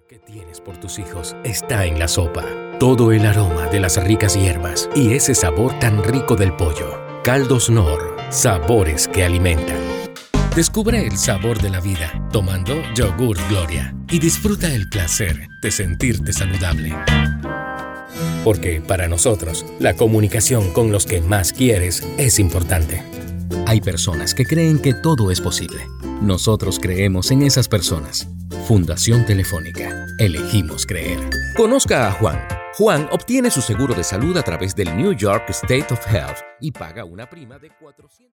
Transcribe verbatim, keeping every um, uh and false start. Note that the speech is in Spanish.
que tienes por tus hijos está en la sopa. Todo el aroma de las ricas hierbas y ese sabor tan rico del pollo. Caldos Knorr, sabores que alimentan. Descubre el sabor de la vida tomando Yogur Gloria y disfruta el placer de sentirte saludable. Porque para nosotros, la comunicación con los que más quieres es importante. Hay personas que creen que todo es posible. Nosotros creemos en esas personas. Fundación Telefónica. Elegimos creer. Conozca a Juan. Juan obtiene su seguro de salud a través del New York State of Health y paga una prima de cuatrocientos.